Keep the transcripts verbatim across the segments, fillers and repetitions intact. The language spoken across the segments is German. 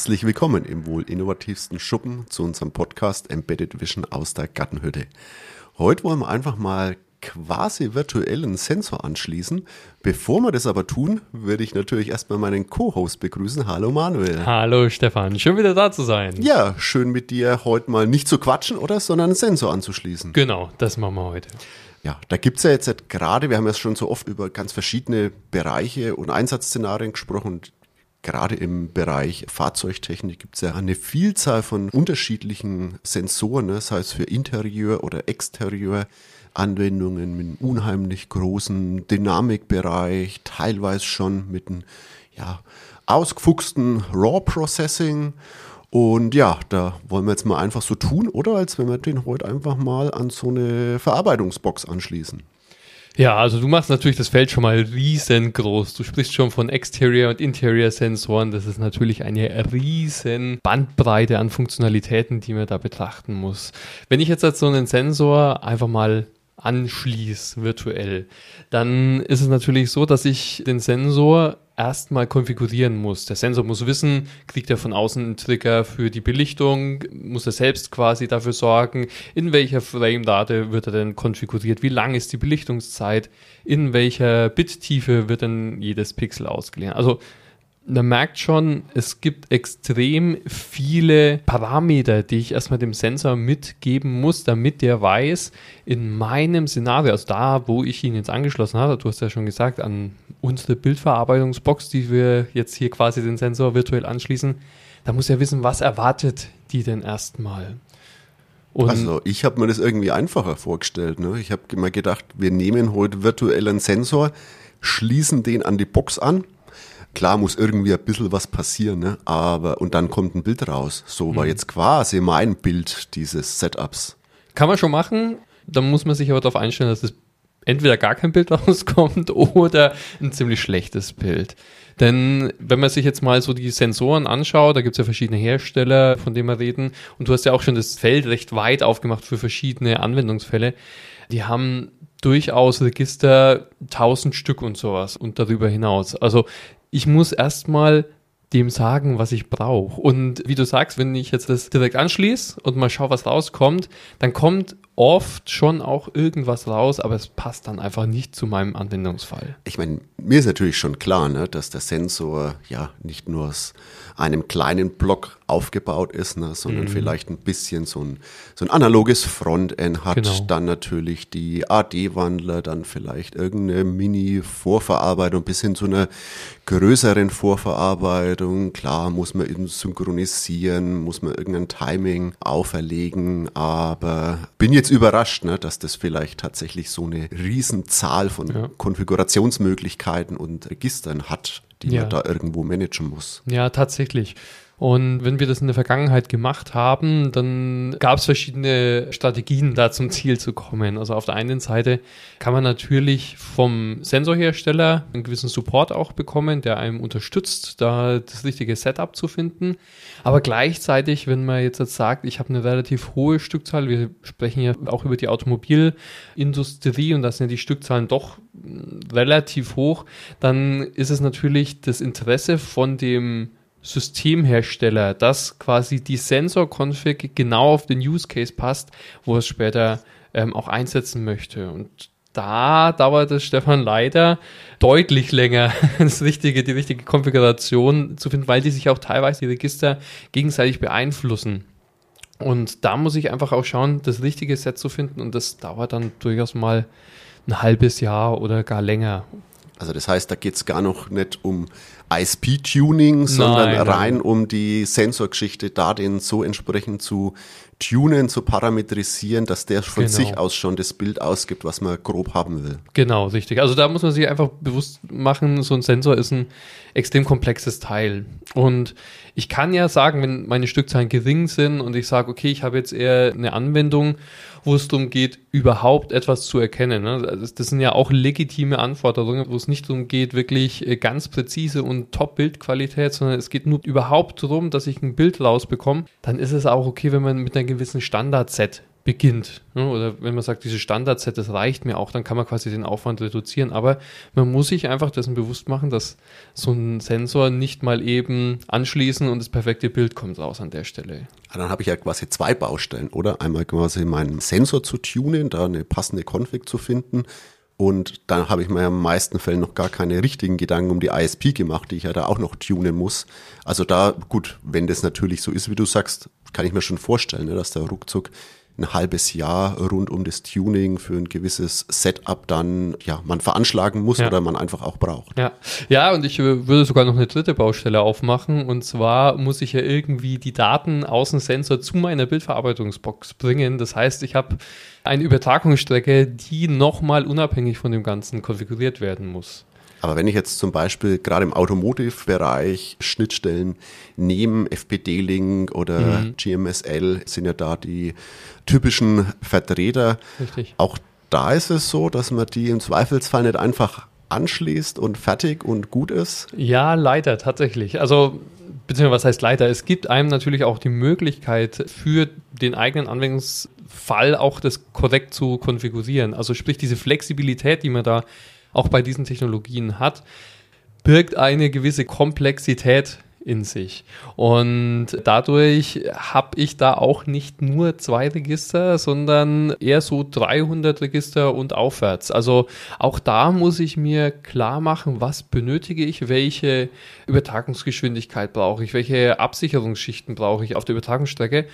Herzlich willkommen im wohl innovativsten Schuppen zu unserem Podcast Embedded Vision aus der Gartenhütte. Heute wollen wir einfach mal quasi virtuellen Sensor anschließen. Bevor wir das aber tun, würde ich natürlich erstmal meinen Co-Host begrüßen. Hallo Manuel. Hallo Stefan, schön wieder da zu sein. Ja, schön mit dir heute mal nicht zu quatschen, oder? Sondern einen Sensor anzuschließen. Genau, das machen wir heute. Ja, da gibt es ja jetzt gerade, wir haben ja schon so oft über ganz verschiedene Bereiche und Einsatzszenarien gesprochen und gerade im Bereich Fahrzeugtechnik gibt es ja eine Vielzahl von unterschiedlichen Sensoren, ne? Sei es für Interieur- oder Exterieur-Anwendungen mit einem unheimlich großen Dynamikbereich, teilweise schon mit einem ja, ausgefuchsten Raw-Processing. Und ja, da wollen wir jetzt mal einfach so tun, oder? Als wenn wir den heute einfach mal an so eine Verarbeitungsbox anschließen. Ja, also du machst natürlich das Feld schon mal riesengroß. Du sprichst schon von Exterior- und Interior-Sensoren. Das ist natürlich eine riesen Bandbreite an Funktionalitäten, die man da betrachten muss. Wenn ich jetzt als so einen Sensor einfach mal anschließe virtuell, dann ist es natürlich so, dass ich den Sensor erstmal konfigurieren muss. Der Sensor muss wissen, kriegt er von außen einen Trigger für die Belichtung, muss er selbst quasi dafür sorgen, in welcher Frame-Rate wird er denn konfiguriert, wie lang ist die Belichtungszeit, in welcher Bittiefe wird denn jedes Pixel ausgeliehen. Also man merkt schon, es gibt extrem viele Parameter, die ich erstmal dem Sensor mitgeben muss, damit der weiß, in meinem Szenario, also da, wo ich ihn jetzt angeschlossen habe, du hast ja schon gesagt, an unsere Bildverarbeitungsbox, die wir jetzt hier quasi den Sensor virtuell anschließen, da muss er wissen, was erwartet die denn erstmal. Und also ich habe mir das irgendwie einfacher vorgestellt. Ne? Ich habe immer gedacht, wir nehmen heute virtuellen Sensor, schließen den an die Box an. Klar muss irgendwie ein bisschen was passieren, ne? Aber und dann kommt ein Bild raus. So war jetzt quasi mein Bild dieses Setups. Kann man schon machen, dann muss man sich aber darauf einstellen, dass es entweder gar kein Bild rauskommt oder ein ziemlich schlechtes Bild. Denn wenn man sich jetzt mal so die Sensoren anschaut, da gibt es ja verschiedene Hersteller, von denen wir reden, und du hast ja auch schon das Feld recht weit aufgemacht für verschiedene Anwendungsfälle. Die haben durchaus Register, tausend Stück und sowas und darüber hinaus. Also ich muss erstmal dem sagen, was ich brauche. Und wie du sagst, wenn ich jetzt das direkt anschließe und mal schaue, was rauskommt, dann kommt oft schon auch irgendwas raus, aber es passt dann einfach nicht zu meinem Anwendungsfall. Ich meine, mir ist natürlich schon klar, ne, dass der Sensor ja nicht nur aus einem kleinen Block aufgebaut ist, ne, sondern mhm. vielleicht ein bisschen so ein, so ein analoges Frontend hat, genau. Dann natürlich die A D-Wandler, dann vielleicht irgendeine Mini-Vorverarbeitung bis hin zu einer größeren Vorverarbeitung. Klar, muss man eben synchronisieren, muss man irgendein Timing auferlegen, aber bin jetzt überrascht, ne, dass das vielleicht tatsächlich so eine Riesenzahl von ja. Konfigurationsmöglichkeiten und Registern hat, die ja. man da irgendwo managen muss. Ja, tatsächlich. Und wenn wir das in der Vergangenheit gemacht haben, dann gab es verschiedene Strategien, da zum Ziel zu kommen. Also auf der einen Seite kann man natürlich vom Sensorhersteller einen gewissen Support auch bekommen, der einem unterstützt, da das richtige Setup zu finden. Aber gleichzeitig, wenn man jetzt sagt, ich habe eine relativ hohe Stückzahl, wir sprechen ja auch über die Automobilindustrie und da sind ja die Stückzahlen doch relativ hoch, dann ist es natürlich das Interesse von dem Systemhersteller, dass quasi die Sensor-Config genau auf den Use Case passt, wo es später ähm, auch einsetzen möchte. Und da dauert es, Stefan, leider deutlich länger, das richtige, die richtige Konfiguration zu finden, weil die sich auch teilweise die Register gegenseitig beeinflussen. Und da muss ich einfach auch schauen, das richtige Set zu finden, und das dauert dann durchaus mal ein halbes Jahr oder gar länger. Also das heißt, da geht es gar noch nicht um I S P-Tuning, sondern nein, rein nein. um die Sensorgeschichte, da den so entsprechend zu tunen, zu parametrisieren, dass der von genau. sich aus schon das Bild ausgibt, was man grob haben will. Genau, richtig. Also da muss man sich einfach bewusst machen, so ein Sensor ist ein extrem komplexes Teil. Und ich kann ja sagen, wenn meine Stückzahlen gering sind und ich sage, okay, ich habe jetzt eher eine Anwendung, wo es darum geht, überhaupt etwas zu erkennen. Ne? Das sind ja auch legitime Anforderungen, wo es nicht darum geht, wirklich ganz präzise und Top-Bildqualität, sondern es geht nur überhaupt darum, dass ich ein Bild rausbekomme. Dann ist es auch okay, wenn man mit einer gewissen Standard-Set beginnt. Oder wenn man sagt, dieses Standard-Set, das reicht mir auch, dann kann man quasi den Aufwand reduzieren. Aber man muss sich einfach dessen bewusst machen, dass so ein Sensor nicht mal eben anschließen und das perfekte Bild kommt raus an der Stelle. Dann habe ich ja quasi zwei Baustellen, oder? Einmal quasi meinen Sensor zu tunen, da eine passende Config zu finden. Und dann habe ich mir in den meisten Fällen noch gar keine richtigen Gedanken um die I S P gemacht, die ich ja da auch noch tunen muss. Also da, gut, wenn das natürlich so ist, wie du sagst, kann ich mir schon vorstellen, ne, dass da ruckzuck ein halbes Jahr rund um das Tuning für ein gewisses Setup dann, ja, man veranschlagen muss ja. oder man einfach auch braucht. Ja, ja, und ich würde sogar noch eine dritte Baustelle aufmachen, und zwar muss ich ja irgendwie die Daten aus dem Sensor zu meiner Bildverarbeitungsbox bringen. Das heißt, ich habe eine Übertragungsstrecke, die nochmal unabhängig von dem Ganzen konfiguriert werden muss. Aber wenn ich jetzt zum Beispiel gerade im Automotive-Bereich Schnittstellen nehme, F P D-Link oder mhm. G M S L sind ja da die typischen Vertreter. Richtig. Auch da ist es so, dass man die im Zweifelsfall nicht einfach anschließt und fertig und gut ist. Ja, leider tatsächlich. Also beziehungsweise was heißt leider? Es gibt einem natürlich auch die Möglichkeit, für den eigenen Anwendungsfall auch das korrekt zu konfigurieren. Also sprich diese Flexibilität, die man da auch bei diesen Technologien hat, birgt eine gewisse Komplexität in sich. Und dadurch habe ich da auch nicht nur zwei Register, sondern eher so dreihundert Register und aufwärts. Also auch da muss ich mir klar machen, was benötige ich, welche Übertragungsgeschwindigkeit brauche ich, welche Absicherungsschichten brauche ich auf der Übertragungsstrecke.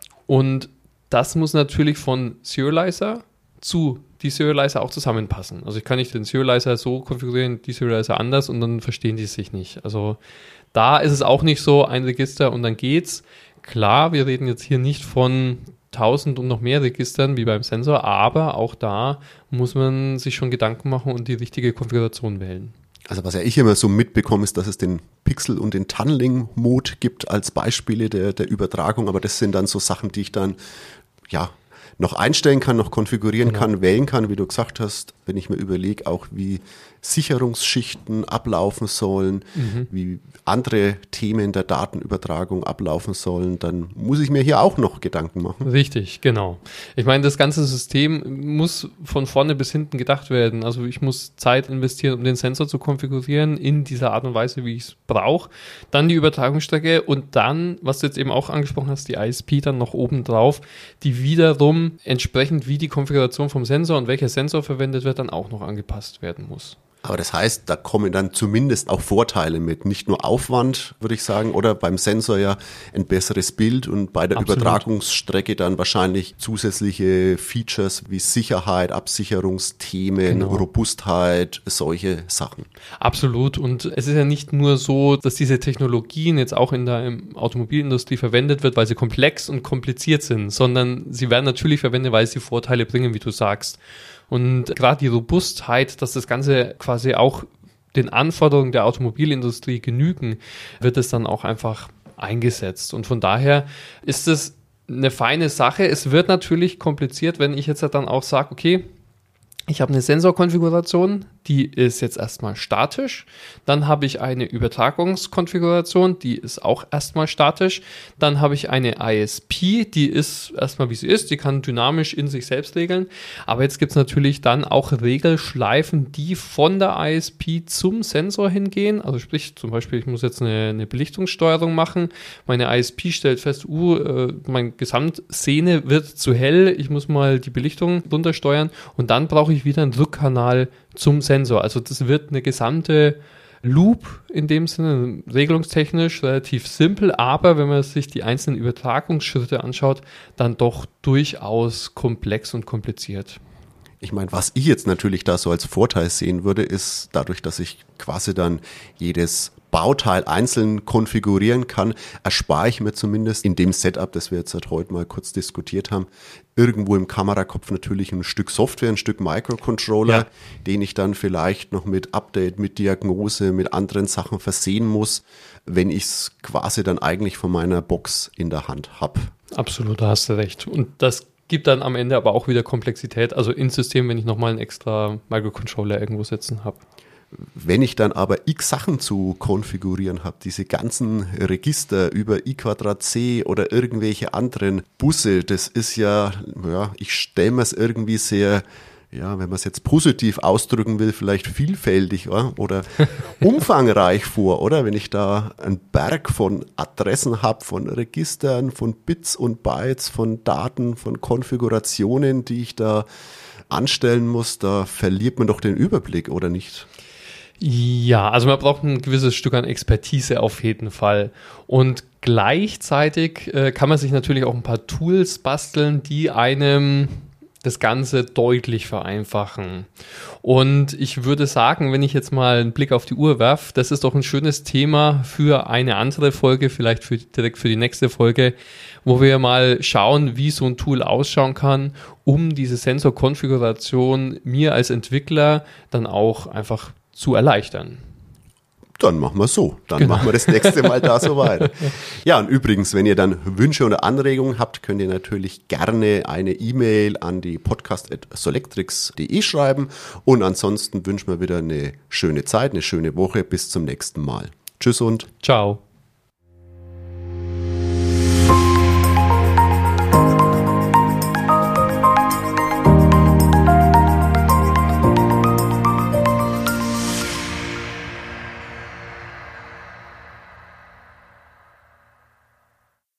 Und das muss natürlich von Serializer zu die Serializer auch zusammenpassen. Also ich kann nicht den Serializer so konfigurieren, die Serializer anders, und dann verstehen die sich nicht. Also da ist es auch nicht so, ein Register und dann geht's. Klar, wir reden jetzt hier nicht von tausend und noch mehr Registern wie beim Sensor, aber auch da muss man sich schon Gedanken machen und die richtige Konfiguration wählen. Also was ja ich immer so mitbekomme, ist, dass es den Pixel- und den Tunneling-Mode gibt als Beispiele der, der Übertragung, aber das sind dann so Sachen, die ich dann, ja, noch einstellen kann, noch konfigurieren genau. kann, wählen kann, wie du gesagt hast, wenn ich mir überlege, auch wie Sicherungsschichten ablaufen sollen, mhm. wie andere Themen der Datenübertragung ablaufen sollen, dann muss ich mir hier auch noch Gedanken machen. Richtig, genau. Ich meine, das ganze System muss von vorne bis hinten gedacht werden. Also ich muss Zeit investieren, um den Sensor zu konfigurieren in dieser Art und Weise, wie ich es brauche. Dann die Übertragungsstrecke und dann, was du jetzt eben auch angesprochen hast, die I S P dann noch oben drauf, die wiederum entsprechend wie die Konfiguration vom Sensor und welcher Sensor verwendet wird, dann auch noch angepasst werden muss. Aber das heißt, da kommen dann zumindest auch Vorteile mit. Nicht nur Aufwand, würde ich sagen, oder beim Sensor ja ein besseres Bild und bei der Absolut. Übertragungsstrecke dann wahrscheinlich zusätzliche Features wie Sicherheit, Absicherungsthemen, genau. Robustheit, solche Sachen. Absolut. Und es ist ja nicht nur so, dass diese Technologien jetzt auch in der Automobilindustrie verwendet wird, weil sie komplex und kompliziert sind, sondern sie werden natürlich verwendet, weil sie Vorteile bringen, wie du sagst. Und gerade die Robustheit, dass das Ganze quasi auch den Anforderungen der Automobilindustrie genügen, wird es dann auch einfach eingesetzt. Und von daher ist es eine feine Sache. Es wird natürlich kompliziert, wenn ich jetzt dann auch sage, okay, ich habe eine Sensorkonfiguration, die ist jetzt erstmal statisch. Dann habe ich eine Übertragungskonfiguration, die ist auch erstmal statisch. Dann habe ich eine I S P, die ist erstmal wie sie ist, die kann dynamisch in sich selbst regeln. Aber jetzt gibt es natürlich dann auch Regelschleifen, die von der I S P zum Sensor hingehen. Also sprich zum Beispiel, ich muss jetzt eine, eine Belichtungssteuerung machen. Meine I S P stellt fest, uh, äh, meine Gesamtszene wird zu hell. Ich muss mal die Belichtung runtersteuern und dann brauche ich wieder einen Rückkanal zum Sensor. Also das wird eine gesamte Loop in dem Sinne, regelungstechnisch relativ simpel, aber wenn man sich die einzelnen Übertragungsschritte anschaut, dann doch durchaus komplex und kompliziert. Ich meine, was ich jetzt natürlich da so als Vorteil sehen würde, ist dadurch, dass ich quasi dann jedes Bauteil einzeln konfigurieren kann, erspare ich mir zumindest in dem Setup, das wir jetzt seit heute mal kurz diskutiert haben, irgendwo im Kamerakopf natürlich ein Stück Software, ein Stück Microcontroller, ja. den ich dann vielleicht noch mit Update, mit Diagnose, mit anderen Sachen versehen muss, wenn ich es quasi dann eigentlich von meiner Box in der Hand habe. Absolut, da hast du recht. Und das gibt dann am Ende aber auch wieder Komplexität, also ins System, wenn ich nochmal einen extra Microcontroller irgendwo sitzen habe. Wenn ich dann aber x Sachen zu konfigurieren habe, diese ganzen Register über i Quadrat c oder irgendwelche anderen Busse, das ist ja, ja, ich stelle mir es irgendwie sehr, ja, wenn man es jetzt positiv ausdrücken will, vielleicht vielfältig oder, oder umfangreich vor, oder? Wenn ich da einen Berg von Adressen habe, von Registern, von Bits und Bytes, von Daten, von Konfigurationen, die ich da anstellen muss, da verliert man doch den Überblick, oder nicht? Ja, also man braucht ein gewisses Stück an Expertise auf jeden Fall. Und gleichzeitig äh, kann man sich natürlich auch ein paar Tools basteln, die einem das Ganze deutlich vereinfachen. Und ich würde sagen, wenn ich jetzt mal einen Blick auf die Uhr werfe, das ist doch ein schönes Thema für eine andere Folge, vielleicht für, direkt für die nächste Folge, wo wir mal schauen, wie so ein Tool ausschauen kann, um diese Sensorkonfiguration mir als Entwickler dann auch einfach zu erleichtern. Dann machen wir so. Dann genau. machen wir das nächste Mal da so weiter. Ja, und übrigens, wenn ihr dann Wünsche oder Anregungen habt, könnt ihr natürlich gerne eine E-Mail an die podcast at solectrix punkt de schreiben. Und ansonsten wünschen wir wieder eine schöne Zeit, eine schöne Woche. Bis zum nächsten Mal. Tschüss und ciao.